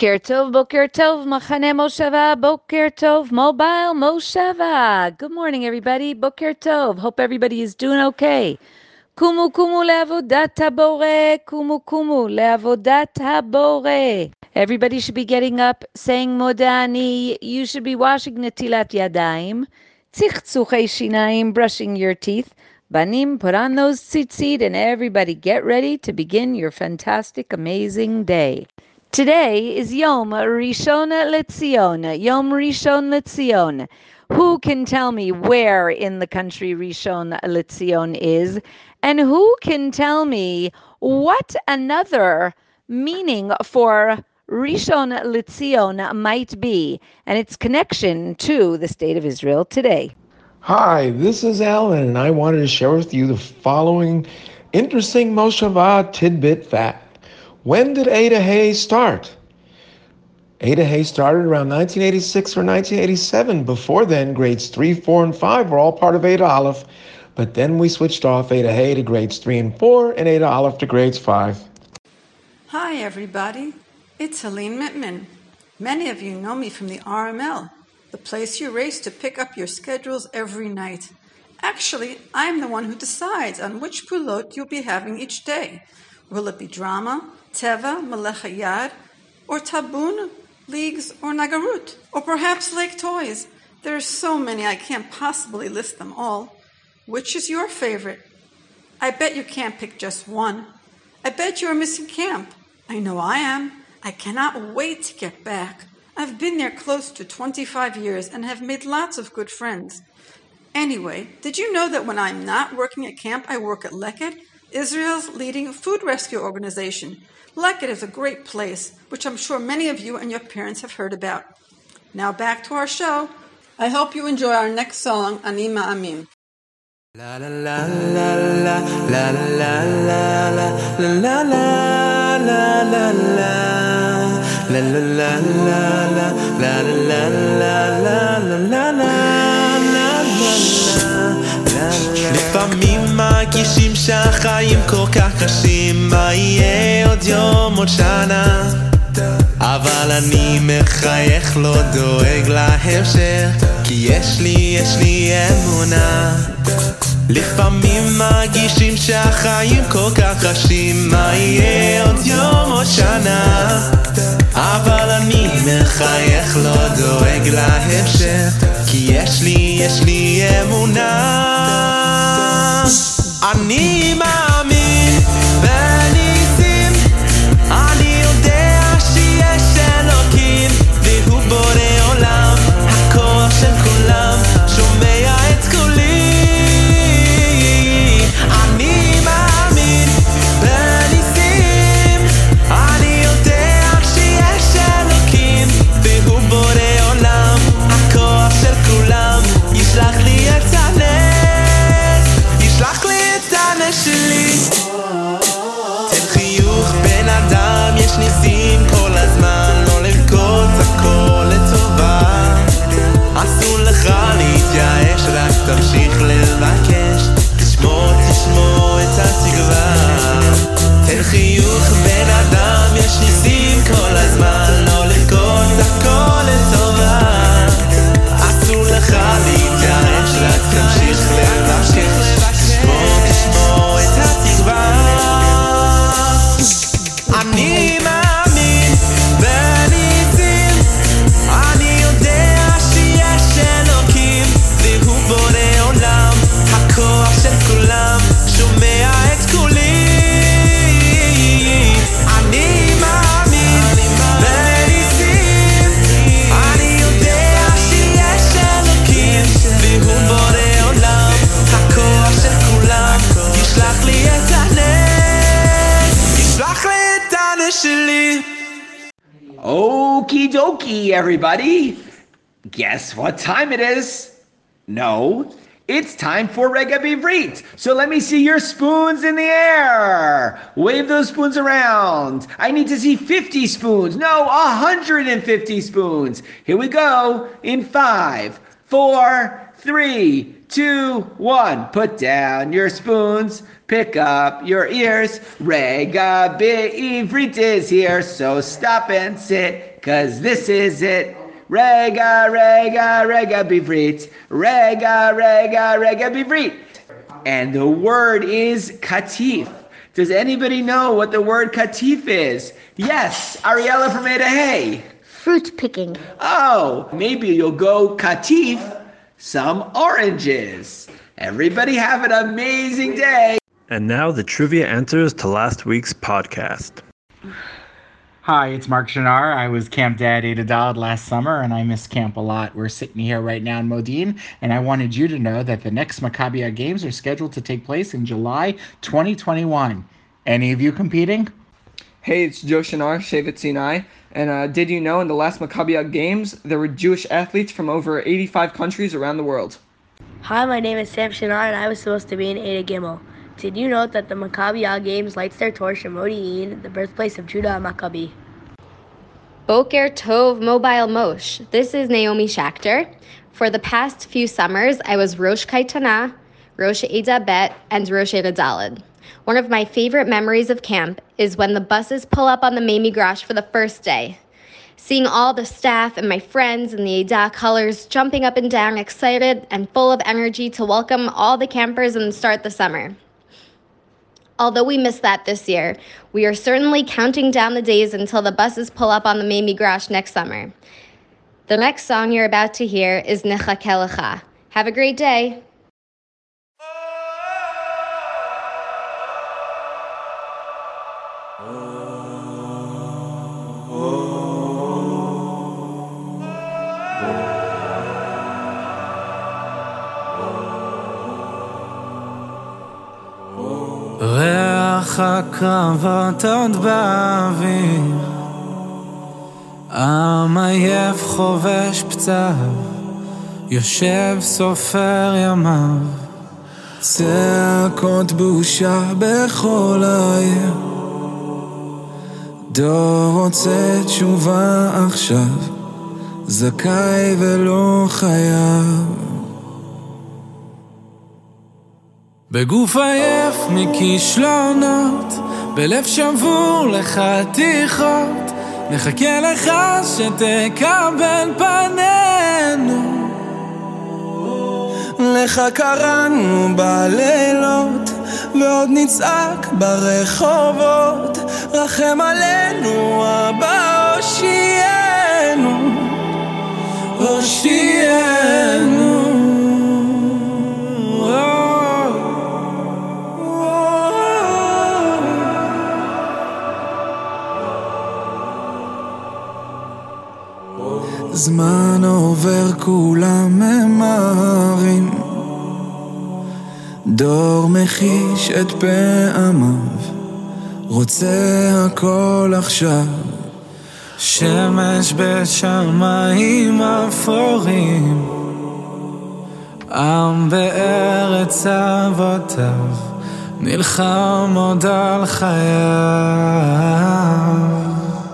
Boker Tov, Machane Moshava, Boker Tov, Mobile Moshava. Good morning, everybody. Boker Tov. Hope everybody is doing okay. Kumu leavodat habore, kumu leavodat habore. Everybody should be getting up, saying Modani. You should be washing Netilat Yadayim, Tzichtzukei Shinayim, brushing your teeth. Banim, put on those tzitzit, and everybody get ready to begin your fantastic, amazing day. Today is Yom Rishon LeZion. Yom Rishon LeZion. Who can tell me where in the country Rishon LeZion is? And who can tell me what another meaning for Rishon LeZion might be and its connection to the state of Israel today? Hi, this is Alan, and I wanted to share with you the following interesting Moshava tidbit fact. When did Ada Hay start? Ada Hay started around 1986 or 1987. Before then, grades 3, 4, and 5 were all part of Ada Aleph, but then we switched off Ada Hay to grades 3 and 4 and Ada Aleph to grades 5. Hi, everybody. It's Helene Mittman. Many of you know me from the RML, the place you race to pick up your schedules every night. Actually, I'm the one who decides on which pulot you'll be having each day. Will it be drama, teva, melecha yad, or tabun, leagues, or nagarut, or perhaps lake toys? There are so many I can't possibly list them all. Which is your favorite? I bet you can't pick just one. I bet you're missing camp. I know I am. I cannot wait to get back. I've been there close to 25 years and have made lots of good friends. Anyway, did you know that when I'm not working at camp, I work at Leket, Israel's leading food rescue organization? Leket is a great place, which I'm sure many of you and your parents have heard about. Now back to our show. I hope you enjoy our next song, Ani Ma'amim. La la la la la la la la la la la la la la la la. לפעמים מרגישים שהחיים כל כך קשים, מה יהיה עוד יום עוד שנה, אבל אני מחייך לא דואג להמשך, כי יש לי אמונה. לפעמים מרגישים שהחיים כל כך קשים, מה יהיה עוד יום עוד שנה, אבל אני מחייך לא דואג להמשך, כי יש לי אמונה. אני מאמין בניסים, אני יודע שיש אלוקים, והוא בורא עולם, הכוח של כולם שומע את קולי. אני מאמין בניסים, אני יודע שיש אלוקים, והוא בורא עולם, הכוח של כולם ישלח לי את הנס, ישלח לי את הנס שלי. תן חיוך בן אדם, יש ניסים כל הזמן, לא לבכות הכל לטובה, אסור לך להתייאש, רק תמשיך לבקש, תשמור את התקווה. תן חיוך בן אדם, יש ניסים כל הזמן, לא לבכות הכל לטובה, אסור לך להתייאש, רק תמשיך לבקש, תשמור את התקווה. אני מאמין בניסים, אני יודע שיש אלוקים, והוא בורא עולם, הכוח של כולם שומע את קולי. אני מאמין בניסים, אני יודע שיש אלוקים, והוא בורא עולם, הכוח של כולם ישלח לי את הנס, ישלח לי את הנס שלי. Okie dokie, everybody. Guess what time it is? No, it's time for Rega Bivrit. So let me see your spoons in the air. Wave those spoons around. I need to see 50 spoons. No, 150 spoons. Here we go in 5, 4, 3, 2, 1. Put down your spoons, pick up your ears. Rega Be'ivrit is here, so stop and sit, 'cause this is it. Rega, rega, rega bivrit. Rega, rega, rega bivrit. And the word is katif. Does anybody know what the word katif is? Yes, Ariella from Ada Hey. Fruit picking. Oh, maybe you'll go katif some oranges. Everybody have an amazing day. And now the trivia answers to last week's podcast. Hi, it's Mark Shinar. I was Camp Dad Ada Dodd last summer, and I miss camp a lot. We're sitting here right now in Modine, and I wanted you to know that the next Maccabiah Games are scheduled to take place in July 2021. Any of you competing? Hey, it's Joe Shinar, Shevet Sinai. And did you know in the last Maccabiah Games, there were Jewish athletes from over 85 countries around the world? Hi, my name is Sam Shinar, and I was supposed to be in Ada Gimel. Did you know that the Maccabiah Games lights their torch in Modi'in, the birthplace of Judah Maccabi? Boker Tov Mobile Mosh. This is Naomi Schachter. For the past few summers, I was Rosh Kaitana, Rosh Eda Bet, and Rosh Eda Daled. One of my favorite memories of camp is when the buses pull up on the Mei Migrash for the first day. Seeing all the staff and my friends in the Eda colors jumping up and down, excited and full of energy to welcome all the campers and start the summer. Although we missed that this year, we are certainly counting down the days until the buses pull up on the Mei Migrash next summer. The next song you're about to hear is Nechake Lecha. Have a great day. ריח הקרבות עוד באוויר, עם עייף חובש פצעיו, יושב סופר ימיו, צעקות בושה בכל העיר, דור רוצה תשובה עכשיו, זכאי ולא חייב. בגוף עייף מכישלונות, בלב שבור לחתיכות, נחכה לך שתקבל פנינו. לך קראנו בלילות, ועוד נצעק ברחובות, רחם עלינו אבא הושיענו, הושיענו. זמן עובר כולם ממהרים, דור מחיש את פעמיו, רוצה הכל עכשיו, שמש בשמיים אפורים, עם בארץ אבותיו, נלחם עוד על חייו.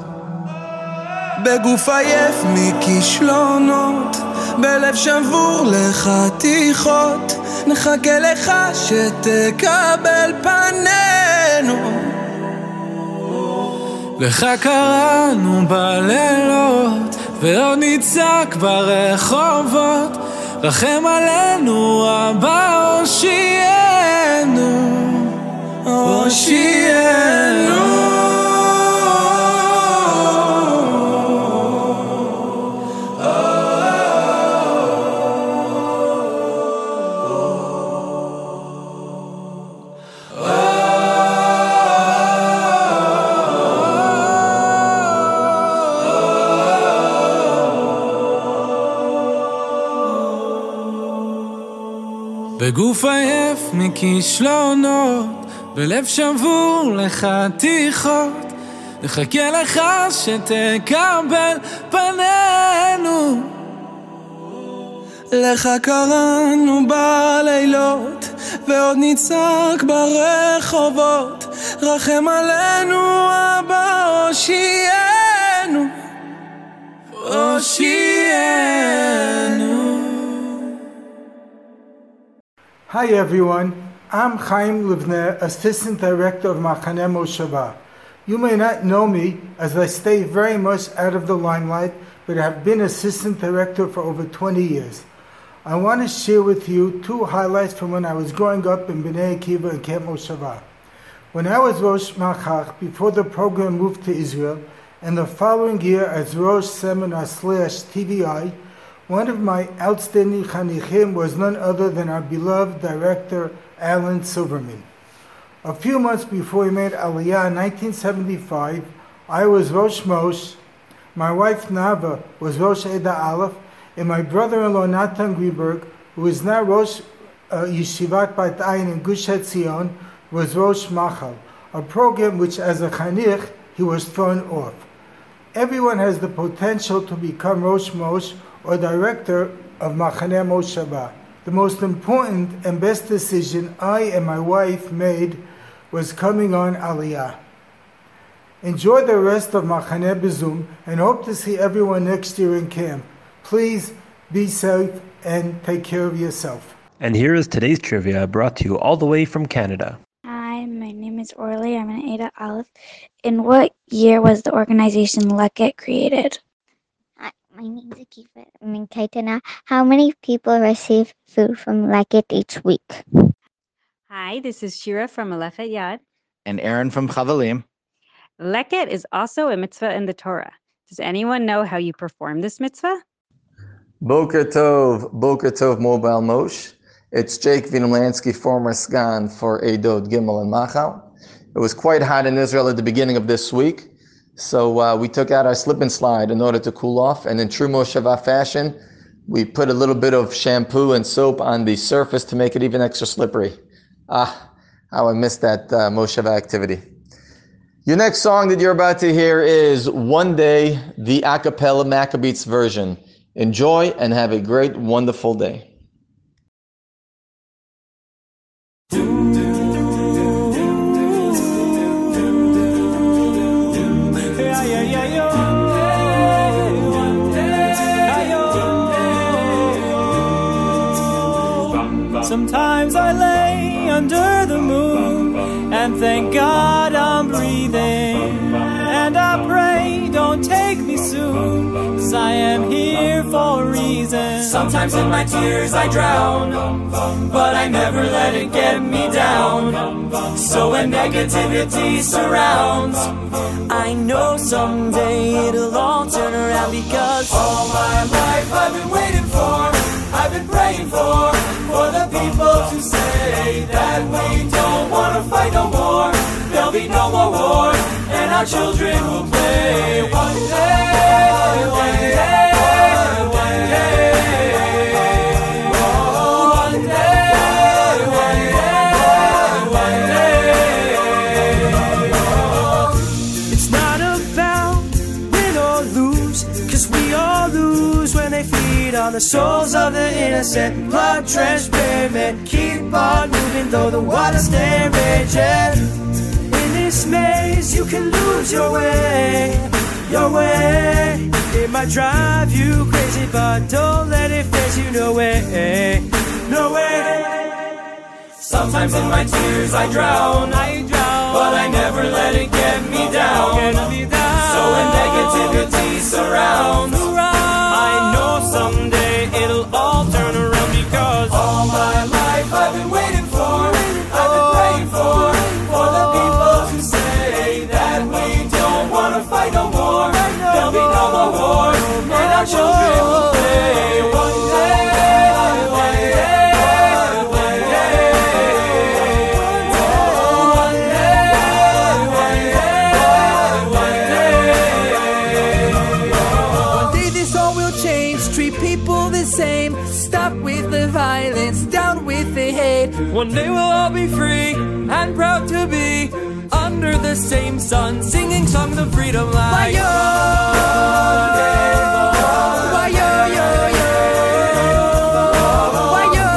בגוף עייף מכישלונות, בלב שבור לחתיכות, נחכה לך שתקבל פנינו. לך קראנו בלילות, ועוד נצעק ברחובות, רחם עלינו אבא הושיענו, הושיענו. בגוף עייף מכישלונות, בלב שבור לחתיכות, נחכה לך שתקבל פנינו. לך קראנו בלילות, ועוד נצעק ברחובות, רחם עלינו אבא הושיענו, הושיענו. Hi everyone, I'm Chaim Livner, Assistant Director of Machaneh Moshava. You may not know me as I stay very much out of the limelight, but I have been Assistant Director for over 20 years. I want to share with you two highlights from when I was growing up in Bnei Akiva and Camp Moshava. When I was Rosh Machach, before the program moved to Israel, and the following year as Rosh Seminar / TVI, one of my outstanding Chanichim was none other than our beloved director, Alan Silverman. A few months before we made Aliyah in 1975, I was Rosh Moshe, my wife Nava was Rosh Eda Aleph, and my brother-in-law Natan Greenberg, who is now Rosh Yeshivat Bat Ayin in Gush Etzion, was Rosh Machal, a program which as a Chanich he was thrown off. Everyone has the potential to become Rosh Moshe or director of Machaneh Moshava. The most important and best decision I and my wife made was coming on Aliyah. Enjoy the rest of Machaneh B'Zoom and hope to see everyone next year in camp. Please be safe and take care of yourself. And here is today's trivia brought to you all the way from Canada. Hi, my name is Orly. I'm an Ada Aleph. In what year was the organization Leket created? Hi, my name is Akifa. I'm in Kaitana. How many people receive food from Leket each week? Hi, this is Shira from Aleph at Yad. And Aaron from Chavalim. Leket is also a mitzvah in the Torah. Does anyone know how you perform this mitzvah? Boker Tov Mobile Moshe. It's Jake Vinolansky, former Sgan for Eidot Gimel and Machal. It was quite hot in Israel at the beginning of this week, so we took out our slip and slide in order to cool off, and in true Moshava fashion, we put a little bit of shampoo and soap on the surface to make it even extra slippery. How I missed that Moshava activity. Your next song that you're about to hear is One Day, the a cappella Maccabees version. Enjoy and have a great, wonderful day. Sometimes I lay under the moon and thank God I'm breathing. And I pray, don't take me soon, 'cause I am here for a reason. Sometimes in my tears I drown, but I never let it get me down. So when negativity surrounds, I know someday it'll all turn around, because all my life I've been waiting for, I've been praying for the people to say that we don't want to fight no more. There'll be no more war, and our children will play. One day, one day, one day. Oh, one day, one day, one day. Oh. It's not about win or lose, 'cause we all lose when they feed on the souls of the innocent. Blood drenched pyramid, keep on moving though the water stay raging. In this maze you can lose your way, your way. It might drive you crazy, but don't let it face you, no way, no way. Sometimes in my tears I drown, but I never let it get me down. So when negativity surrounds, I know someday it'll all turn around, because all my life I've been waiting for, I've been praying for the people to say that we don't want to fight no more. There'll be no more war, and our children will play. One day, one day, one day. Oh, one day, one day, one day. One day this all will change, treat people the same. Stop with the violence, down with the hate. One day we'll all be free and proud to be under the same sun, singing songs of freedom like Why-yo, why-yo, yo, yo. Why-yo,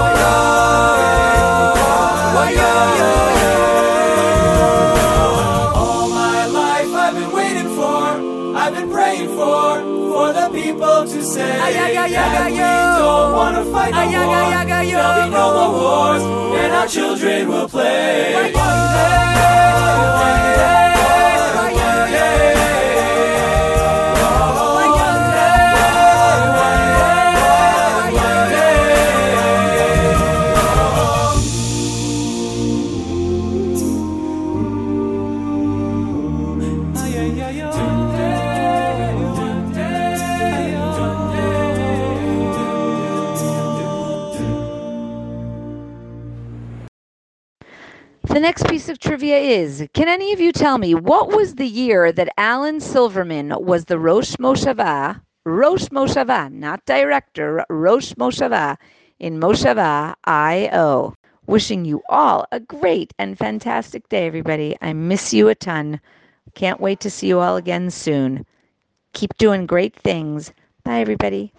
why-yo, yo, yo. All my life I've been waiting for, I've been praying for war for the people to say that we don't want to fight no more. There'll be no more wars, and our children will play. One day, one day. The next piece of trivia is, can any of you tell me what was the year that Alan Silverman was the Rosh Moshava, not director, Rosh Moshava in Moshava I.O. Wishing you all a great and fantastic day, everybody. I miss you a ton. Can't wait to see you all again soon. Keep doing great things. Bye, everybody.